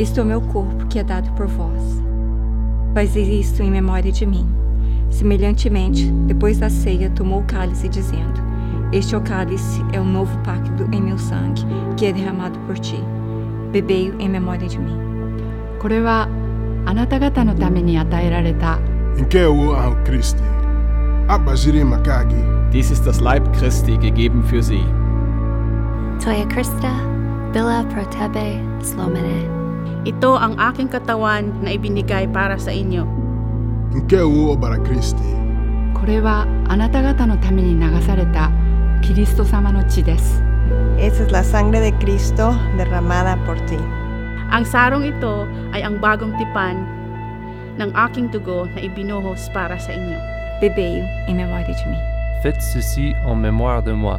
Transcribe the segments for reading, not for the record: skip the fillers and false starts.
Isto é o meu corpo que é dado por vós. Fazei isto em memória de mim. Semelhantemente, depois da ceia, tomou o cálice, dizendo: Este é o cálice, é o novo pacto em meu sangue, que é derramado por ti. Bebei-o em memória de mim. これはあなた方のために与えられた Inkeu ao Christi. Abajiri makagi. Dies ist das Leib Christi, gegeben für sie. Toya Krista, Bila pro tebe, Slomene. Ito ang aking katawan na ibinigay para sa inyo. Inkeu bara Christi. これはあなた方のために流されたキリスト様の血です Esta es la sangre de Cristo derramada por ti. Ang sarong ito ay ang bagong tipan ng aking dugo na ibinuhos para sa inyo. Bebei-o em memória de mim. Faites ceci en mémoire de moi.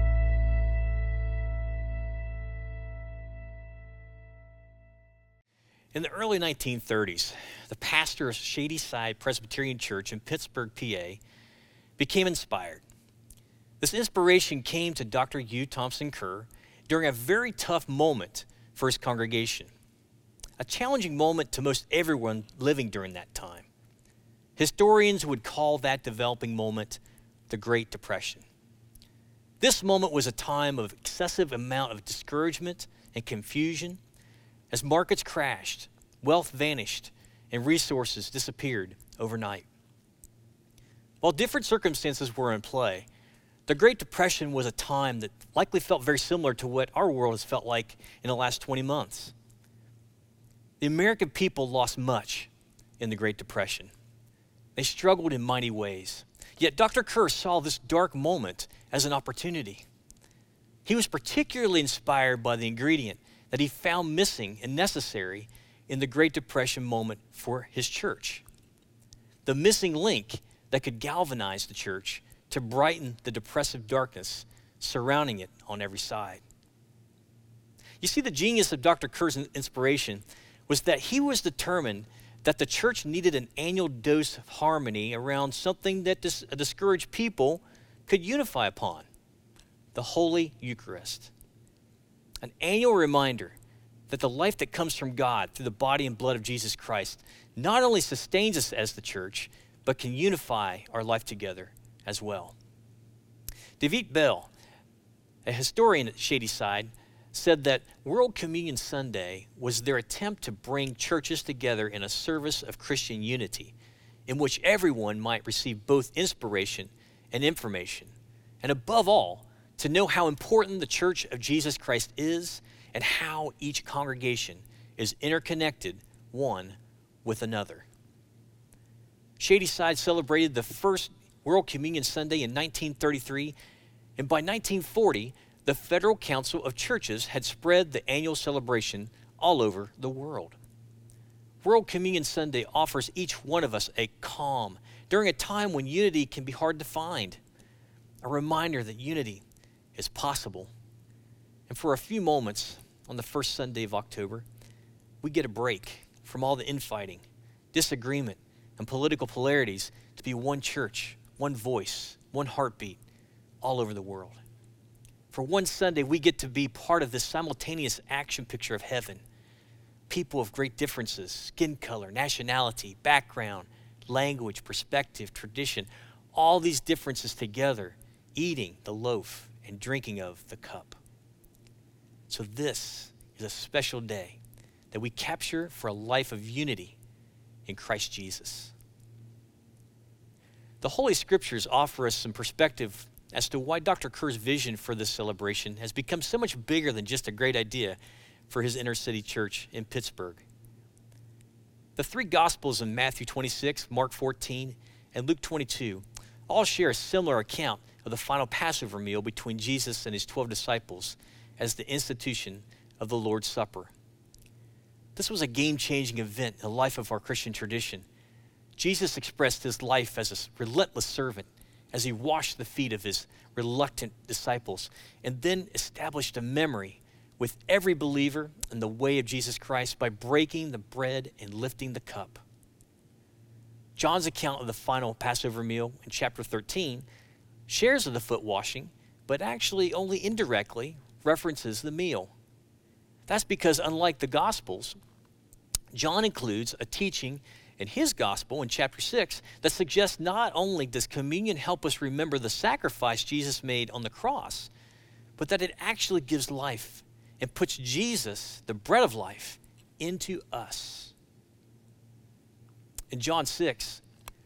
In the early 1930s, the pastor of Shadyside Presbyterian Church in Pittsburgh, PA, became inspired. This inspiration came to Dr. Hugh Thompson Kerr during a very tough moment for his congregation, a challenging moment to most everyone living during that time. Historians would call that developing moment the Great Depression. This moment was a time of excessive amount of discouragement and confusion as markets crashed, wealth vanished, and resources disappeared overnight. While different circumstances were in play, the Great Depression was a time that likely felt very similar to what our world has felt like in the last 20 months. The American people lost much in the Great Depression. They struggled in mighty ways. Yet Dr. Kerr saw this dark moment as an opportunity. He was particularly inspired by the ingredient that he found missing and necessary in the Great Depression moment for his church. The missing link that could galvanize the church to brighten the depressive darkness surrounding it on every side. You see, the genius of Dr. Kerr's inspiration was that he was determined that the church needed an annual dose of harmony around something that a discouraged people could unify upon: the Holy Eucharist. An annual reminder that the life that comes from God through the body and blood of Jesus Christ not only sustains us as the church, but can unify our life together as well. David Bell, a historian at Shadyside, said that World Communion Sunday was their attempt to bring churches together in a service of Christian unity, in which everyone might receive both inspiration and information, and above all, to know how important the Church of Jesus Christ is and how each congregation is interconnected one with another. Shadyside celebrated the first World Communion Sunday in 1933, and by 1940, the Federal Council of Churches had spread the annual celebration all over the world. World Communion Sunday offers each one of us a calm during a time when unity can be hard to find, a reminder that unity is possible. And for a few moments on the first Sunday of October, we get a break from all the infighting, disagreement, and political polarities to be one church, one voice, one heartbeat all over the world. For one Sunday, we get to be part of this simultaneous action picture of heaven. People of great differences, skin color, nationality, background, language, perspective, tradition, all these differences together, eating the loaf and drinking of the cup. So this is a special day that we capture for a life of unity in Christ Jesus. The Holy Scriptures offer us some perspective as to why Dr. Kerr's vision for this celebration has become so much bigger than just a great idea for his inner city church in Pittsburgh. The three Gospels in Matthew 26, Mark 14, and Luke 22 all share a similar account of the final Passover meal between Jesus and his 12 disciples as the institution of the Lord's Supper. This was a game-changing event in the life of our Christian tradition. Jesus expressed his life as a relentless servant as he washed the feet of his reluctant disciples and then established a memory with every believer in the way of Jesus Christ by breaking the bread and lifting the cup. John's account of the final Passover meal in chapter 13 shares of the foot washing, but actually only indirectly references the meal. That's because unlike the Gospels, John includes a teaching in his gospel in chapter 6 that suggests not only does communion help us remember the sacrifice Jesus made on the cross, but that it actually gives life and puts Jesus, the bread of life, into us. In John 6,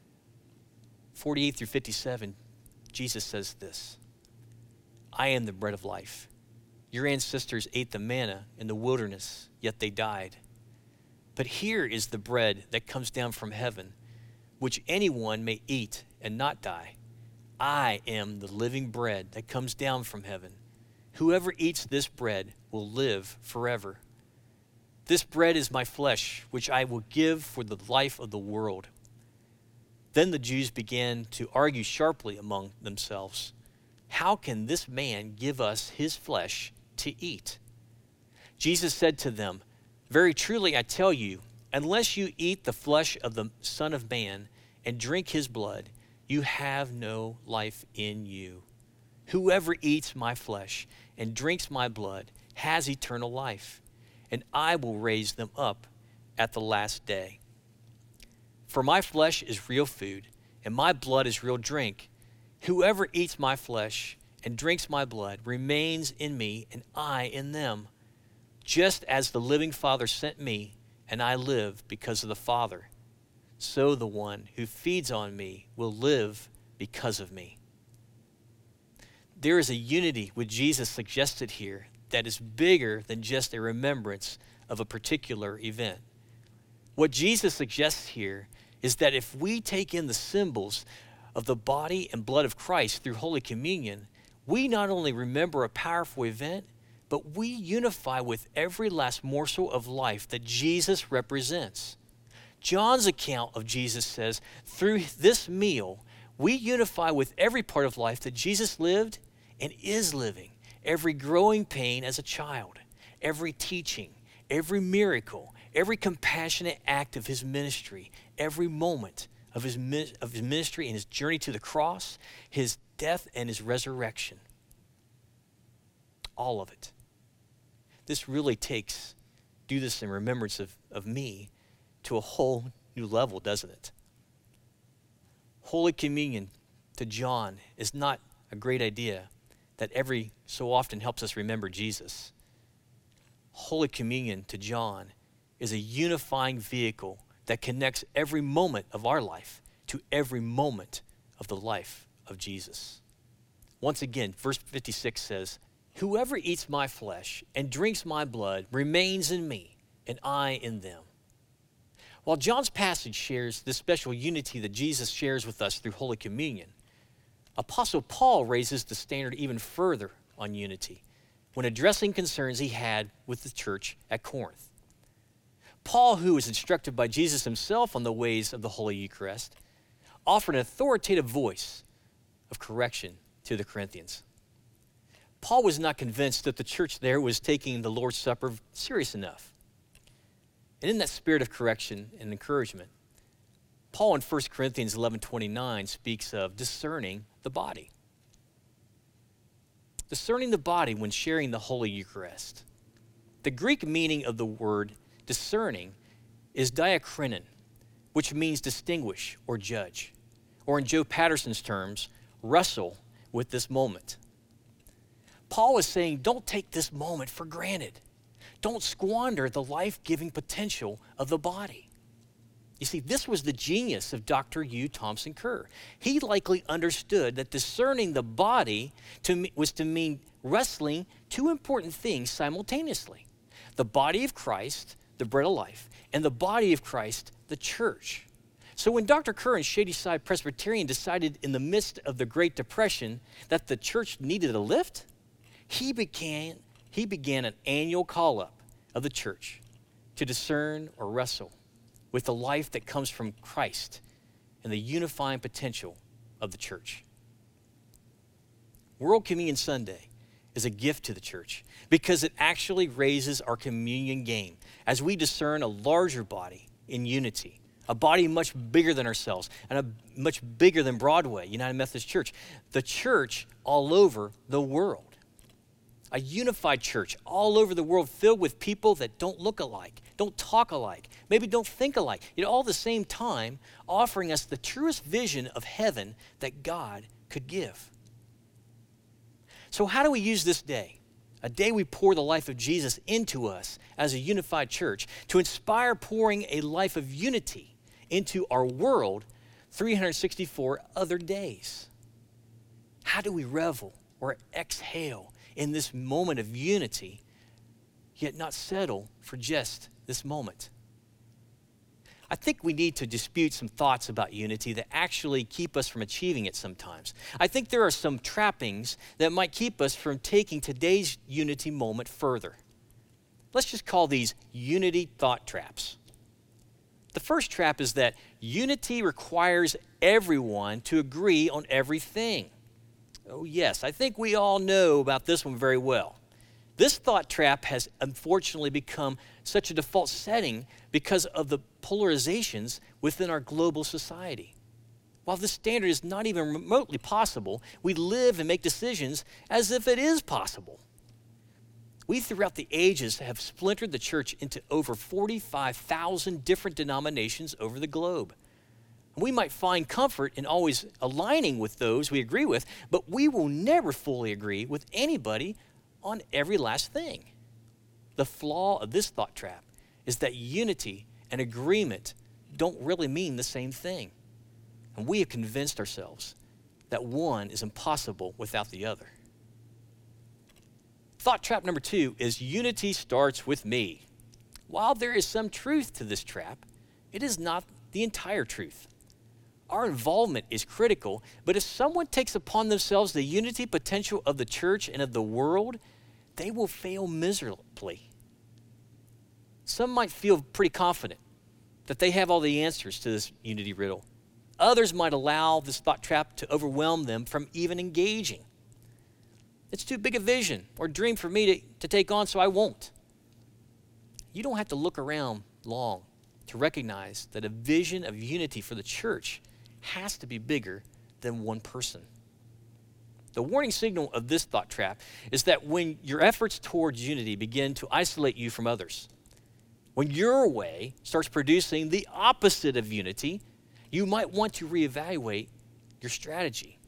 48 through 57, Jesus says this, I am the bread of life. Your ancestors ate the manna in the wilderness, yet they died. But here is the bread that comes down from heaven, which anyone may eat and not die. I am the living bread that comes down from heaven. Whoever eats this bread will live forever. This bread is my flesh, which I will give for the life of the world. Then the Jews began to argue sharply among themselves. How can this man give us his flesh to eat? Jesus said to them, very truly I tell you, unless you eat the flesh of the Son of Man and drink his blood, you have no life in you. Whoever eats my flesh and drinks my blood has eternal life, and I will raise them up at the last day. For my flesh is real food, and my blood is real drink. Whoever eats my flesh and drinks my blood remains in me, and I in them. Just as the living Father sent me, and I live because of the Father, so the one who feeds on me will live because of me. There is a unity with Jesus suggested here that is bigger than just a remembrance of a particular event. What Jesus suggests here is that if we take in the symbols of the body and blood of Christ through Holy Communion, we not only remember a powerful event, but we unify with every last morsel of life that Jesus represents. John's account of Jesus says, through this meal, we unify with every part of life that Jesus lived and is living, every growing pain as a child, every teaching, every miracle, every compassionate act of his ministry, every moment of his ministry and his journey to the cross, his death and his resurrection. All of it. This really takes, do this in remembrance of me, to a whole new level, doesn't it? Holy Communion to John is not a great idea that every so often helps us remember Jesus. Holy Communion to John is a unifying vehicle that connects every moment of our life to every moment of the life of Jesus. Once again, verse 56 says, whoever eats my flesh and drinks my blood remains in me, and I in them. While John's passage shares this special unity that Jesus shares with us through Holy Communion, Apostle Paul raises the standard even further on unity when addressing concerns he had with the church at Corinth. Paul, who was instructed by Jesus himself on the ways of the Holy Eucharist, offered an authoritative voice of correction to the Corinthians. Paul was not convinced that the church there was taking the Lord's Supper serious enough. And in that spirit of correction and encouragement, Paul in 1 Corinthians 11:29 speaks of discerning the body. Discerning the body when sharing the Holy Eucharist. The Greek meaning of the word discerning is diakrinon, which means distinguish or judge. Or in Joe Patterson's terms, wrestle with this moment. Paul is saying, don't take this moment for granted. Don't squander the life-giving potential of the body. You see, this was the genius of Dr. Hugh Thompson Kerr. He likely understood that discerning the body was to mean wrestling two important things simultaneously. The body of Christ, the bread of life, and the body of Christ, the church. So when Dr. Kerr and Shadyside Presbyterian decided in the midst of the Great Depression that the church needed a lift, he began an annual call-up of the church to discern or wrestle with the life that comes from Christ and the unifying potential of the church. World Communion Sunday is a gift to the church because it actually raises our communion game as we discern a larger body in unity, a body much bigger than ourselves and a much bigger than Broadway, United Methodist Church, the church all over the world. A unified church all over the world filled with people that don't look alike, don't talk alike, maybe don't think alike, yet all at the same time offering us the truest vision of heaven that God could give. So how do we use this day, a day we pour the life of Jesus into us as a unified church, to inspire pouring a life of unity into our world 364 other days? How do we revel or exhale in this moment of unity, yet not settle for just this moment? I think we need to dispute some thoughts about unity that actually keep us from achieving it sometimes. I think there are some trappings that might keep us from taking today's unity moment further. Let's just call these unity thought traps. The first trap is that unity requires everyone to agree on everything. Oh yes, I think we all know about this one very well. This thought trap has unfortunately become such a default setting because of the polarizations within our global society. While this standard is not even remotely possible, we live and make decisions as if it is possible. We throughout the ages have splintered the church into over 45,000 different denominations over the globe. We might find comfort in always aligning with those we agree with, but we will never fully agree with anybody on every last thing. The flaw of this thought trap is that unity and agreement don't really mean the same thing. And we have convinced ourselves that one is impossible without the other. Thought trap number 2 is unity starts with me. While there is some truth to this trap, it is not the entire truth. Our involvement is critical, but if someone takes upon themselves the unity potential of the church and of the world, they will fail miserably. Some might feel pretty confident that they have all the answers to this unity riddle. Others might allow this thought trap to overwhelm them from even engaging. It's too big a vision or dream for me to take on, so I won't. You don't have to look around long to recognize that a vision of unity for the church has to be bigger than one person. The warning signal of this thought trap is that when your efforts towards unity begin to isolate you from others, when your way starts producing the opposite of unity, you might want to reevaluate your strategy.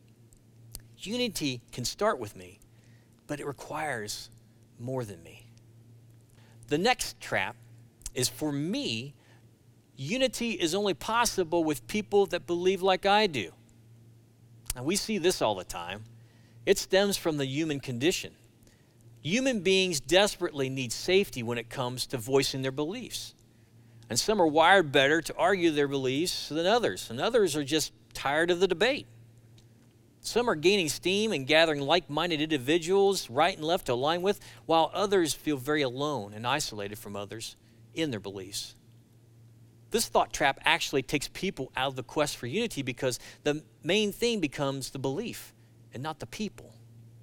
Unity can start with me, but it requires more than me. The next trap is, for me, unity is only possible with people that believe like I do. And we see this all the time. It stems from the human condition. Human beings desperately need safety when it comes to voicing their beliefs. And some are wired better to argue their beliefs than others, and others are just tired of the debate. Some are gaining steam and gathering like-minded individuals right and left to align with, while others feel very alone and isolated from others in their beliefs. This thought trap actually takes people out of the quest for unity because the main thing becomes the belief and not the people.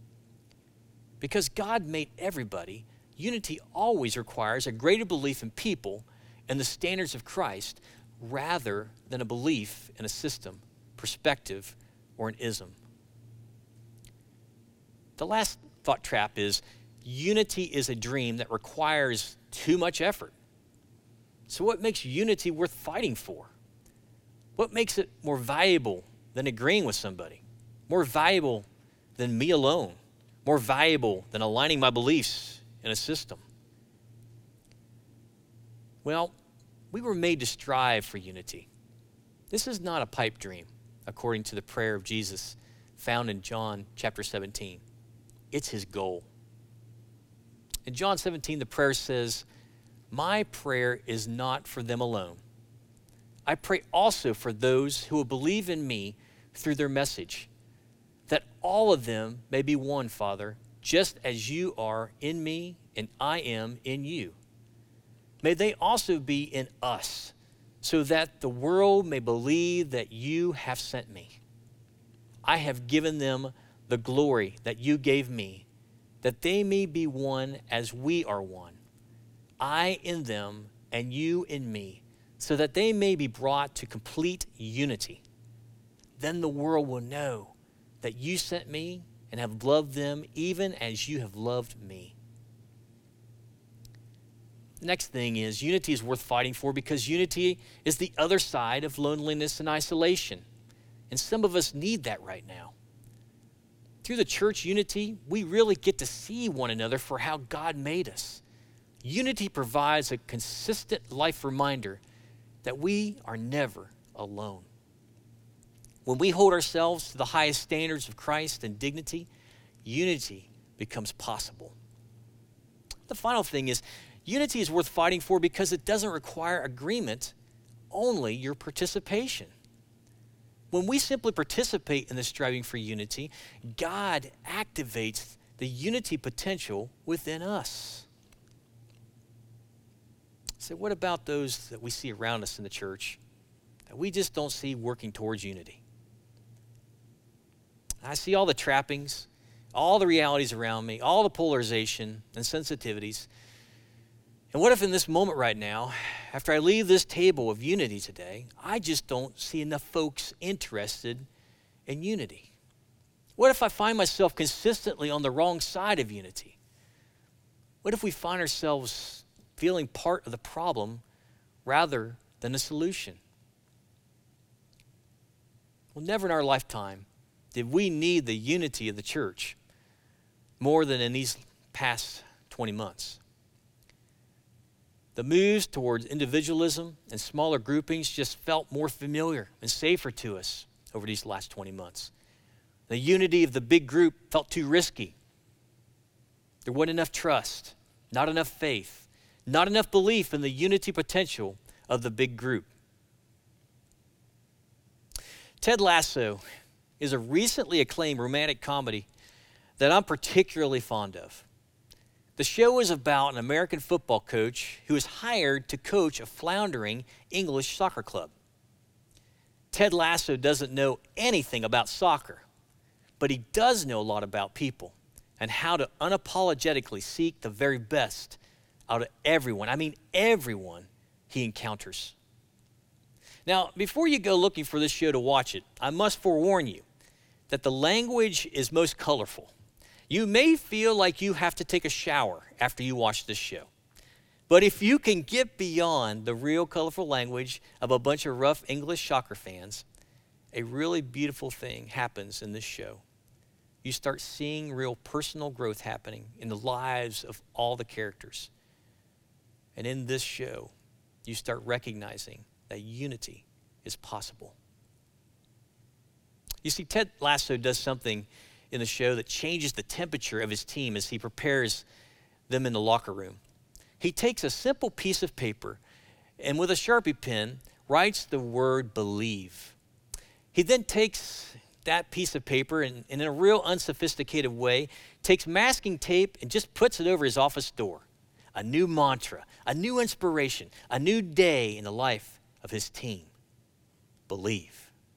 Because God made everybody, unity always requires a greater belief in people and the standards of Christ rather than a belief in a system, perspective, or an ism. The last thought trap is unity is a dream that requires too much effort. So what makes unity worth fighting for? What makes it more valuable than agreeing with somebody? More valuable than me alone? More valuable than aligning my beliefs in a system? Well, we were made to strive for unity. This is not a pipe dream, according to the prayer of Jesus found in John chapter 17. It's his goal. In John 17, the prayer says, "My prayer is not for them alone. I pray also for those who will believe in me through their message, that all of them may be one, Father, just as you are in me and I am in you. May they also be in us, so that the world may believe that you have sent me. I have given them the glory that you gave me, that they may be one as we are one. I in them and you in me, so that they may be brought to complete unity. Then the world will know that you sent me and have loved them even as you have loved me. Next thing is, unity is worth fighting for because unity is the other side of loneliness and isolation. And some of us need that right now. Through the church unity, we really get to see one another for how God made us. Unity provides a consistent life reminder that we are never alone. When we hold ourselves to the highest standards of Christ and dignity, unity becomes possible. The final thing is, unity is worth fighting for because it doesn't require agreement, only your participation. When we simply participate in the striving for unity, God activates the unity potential within us. So what about those that we see around us in the church that we just don't see working towards unity? I see all the trappings, all the realities around me, all the polarization and sensitivities. And what if in this moment right now, after I leave this table of unity today, I just don't see enough folks interested in unity? What if I find myself consistently on the wrong side of unity? What if we find ourselves feeling part of the problem rather than the solution? Well, never in our lifetime did we need the unity of the church more than in these past 20 months. The moves towards individualism and smaller groupings just felt more familiar and safer to us over these last 20 months. The unity of the big group felt too risky. There wasn't enough trust, not enough faith, not enough belief in the unity potential of the big group. Ted Lasso is a recently acclaimed romantic comedy that I'm particularly fond of. The show is about an American football coach who is hired to coach a floundering English soccer club. Ted Lasso doesn't know anything about soccer, but he does know a lot about people and how to unapologetically seek the very best out of everyone he encounters. Now, before you go looking for this show to watch it, I must forewarn you that the language is most colorful. You may feel like you have to take a shower after you watch this show. But if you can get beyond the real colorful language of a bunch of rough English soccer fans, a really beautiful thing happens in this show. You start seeing real personal growth happening in the lives of all the characters. And in this show, you start recognizing that unity is possible. You see, Ted Lasso does something in the show that changes the temperature of his team as he prepares them in the locker room. He takes a simple piece of paper and with a Sharpie pen writes the word believe. He then takes that piece of paper and in a real unsophisticated way, takes masking tape and just puts it over his office door. A new mantra, a new inspiration, a new day in the life of his team. Believe.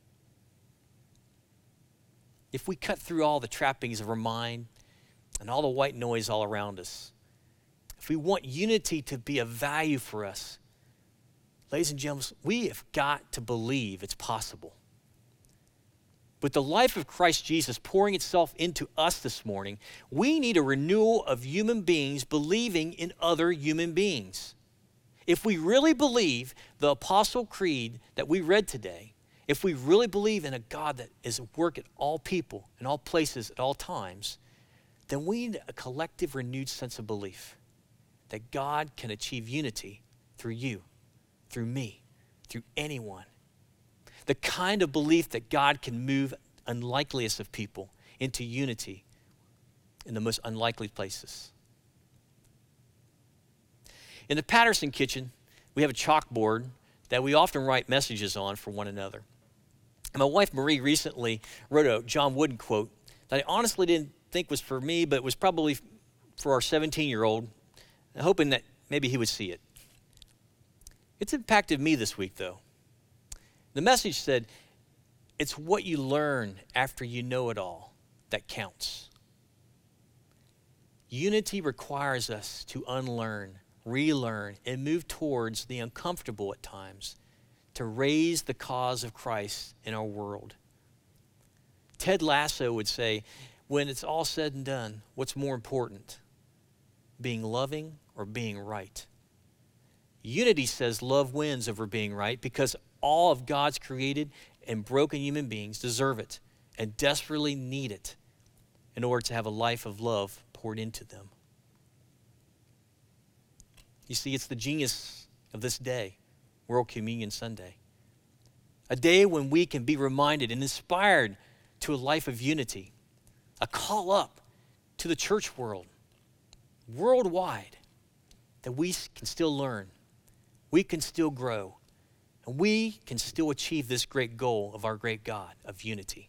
If we cut through all the trappings of our mind and all the white noise all around us, if we want unity to be a value for us, ladies and gentlemen, we have got to believe it's possible. With the life of Christ Jesus pouring itself into us this morning, we need a renewal of human beings believing in other human beings. If we really believe the Apostle Creed that we read today, if we really believe in a God that is at work at all people, in all places, at all times, then we need a collective renewed sense of belief that God can achieve unity through you, through me, through anyone. The kind of belief that God can move unlikeliest of people into unity in the most unlikely places. In the Patterson kitchen, we have a chalkboard that we often write messages on for one another. And my wife Marie recently wrote a John Wooden quote that I honestly didn't think was for me, but it was probably for our 17-year-old, hoping that maybe he would see it. It's impacted me this week, though. The message said, "It's what you learn after you know it all that counts." Unity requires us to unlearn, relearn, and move towards the uncomfortable at times to raise the cause of Christ in our world. Ted Lasso would say, when it's all said and done, what's more important? Being loving or being right? Unity says love wins over being right because all of God's created and broken human beings deserve it and desperately need it in order to have a life of love poured into them. You see, it's the genius of this day, World Communion Sunday. A day when we can be reminded and inspired to a life of unity. A call up to the church world, worldwide, that we can still learn, we can still grow, and we can still achieve this great goal of our great God of unity.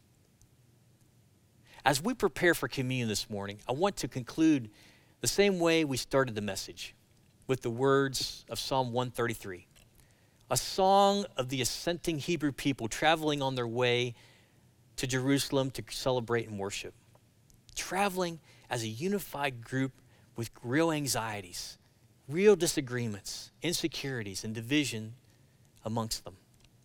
As we prepare for communion this morning, I want to conclude the same way we started the message, with the words of Psalm 133, a song of the assenting Hebrew people traveling on their way to Jerusalem to celebrate and worship. Traveling as a unified group with real anxieties, real disagreements, insecurities, and division amongst them.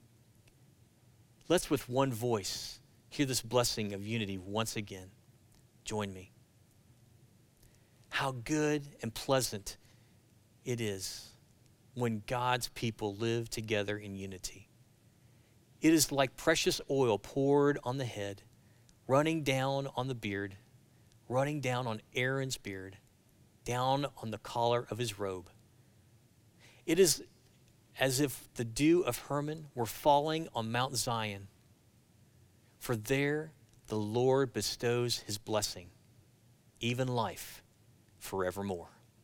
Let's with one voice hear this blessing of unity once again. Join me. How good and pleasant it is when God's people live together in unity. It is like precious oil poured on the head, running down on the beard, running down on Aaron's beard, down on the collar of his robe. It is as if the dew of Hermon were falling on Mount Zion, for there the Lord bestows his blessing, even life forevermore.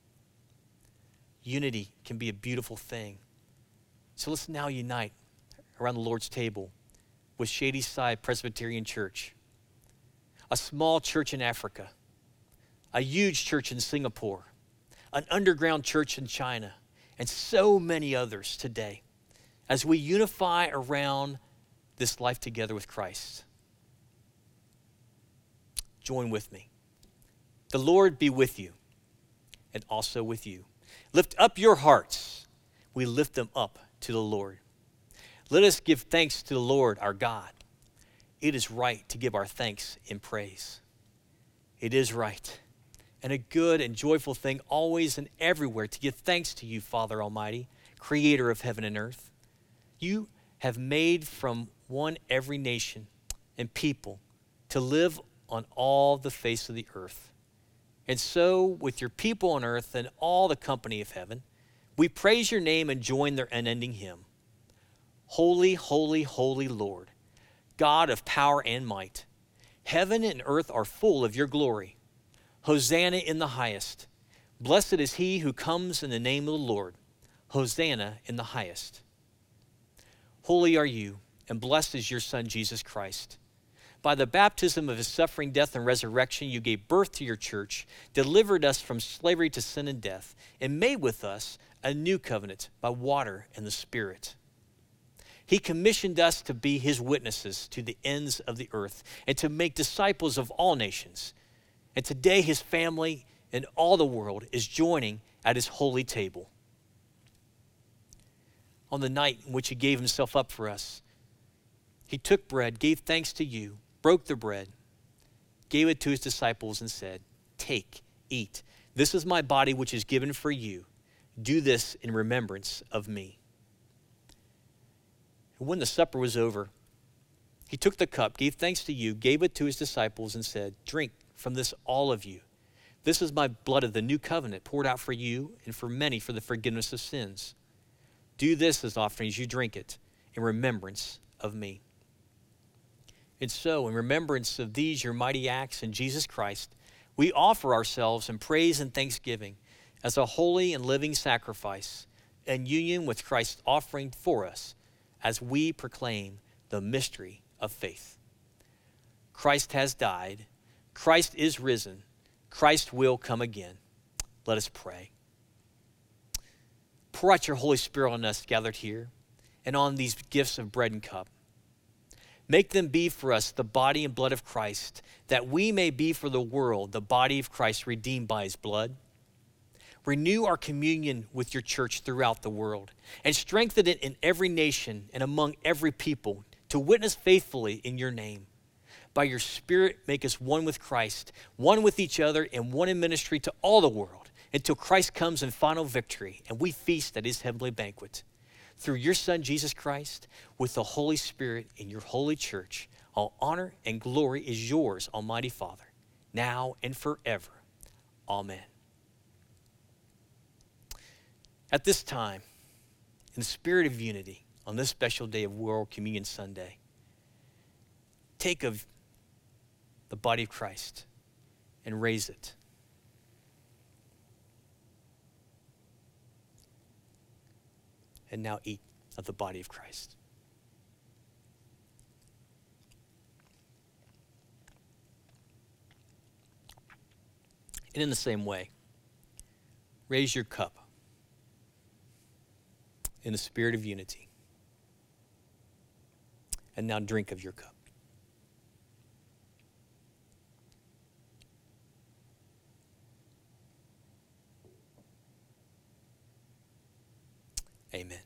Unity can be a beautiful thing. So let's now unite around the Lord's table with Shadyside Presbyterian Church, a small church in Africa, a huge church in Singapore, an underground church in China, and so many others today as we unify around this life together with Christ. Join with me. The Lord be with you and also with you. Lift up your hearts. We lift them up to the Lord. Let us give thanks to the Lord our God. It is right to give our thanks in praise. It is right and a good and joyful thing always and everywhere to give thanks to you, Father Almighty, creator of heaven and earth. You have made from one every nation and people to live on all the face of the earth. And so, with your people on earth and all the company of heaven, we praise your name and join their unending hymn. Holy, holy, holy Lord, God of power and might, heaven and earth are full of your glory. Hosanna in the highest. Blessed is he who comes in the name of the Lord. Hosanna in the highest. Holy are you, and blessed is your Son, Jesus Christ. By the baptism of his suffering, death, and resurrection, you gave birth to your church, delivered us from slavery to sin and death, and made with us a new covenant by water and the Spirit. He commissioned us to be his witnesses to the ends of the earth and to make disciples of all nations. And today his family and all the world is joining at his holy table. On the night in which he gave himself up for us, he took bread, gave thanks to you, broke the bread, gave it to his disciples and said, "Take, eat. This is my body which is given for you. Do this in remembrance of me." And when the supper was over, he took the cup, gave thanks to you, gave it to his disciples and said, "Drink from this, all of you. This is my blood of the new covenant poured out for you and for many for the forgiveness of sins. Do this as often as you drink it in remembrance of me." And so, in remembrance of these your mighty acts in Jesus Christ, we offer ourselves in praise and thanksgiving as a holy and living sacrifice in union with Christ's offering for us as we proclaim the mystery of faith. Christ has died. Christ is risen. Christ will come again. Let us pray. Pour out your Holy Spirit on us gathered here and on these gifts of bread and cup. Make them be for us the body and blood of Christ, that we may be for the world the body of Christ redeemed by his blood. Renew our communion with your church throughout the world and strengthen it in every nation and among every people to witness faithfully in your name. by your Spirit, make us one with Christ, one with each other, and one in ministry to all the world, until Christ comes in final victory and we feast at his heavenly banquet. Through your Son, Jesus Christ, with the Holy Spirit in your holy church, all honor and glory is yours, Almighty Father, now and forever. Amen. At this time, in the spirit of unity, on this special day of World Communion Sunday, take of the body of Christ and raise it. And now eat of the body of Christ. And in the same way, raise your cup in the spirit of unity. And now drink of your cup. Amen.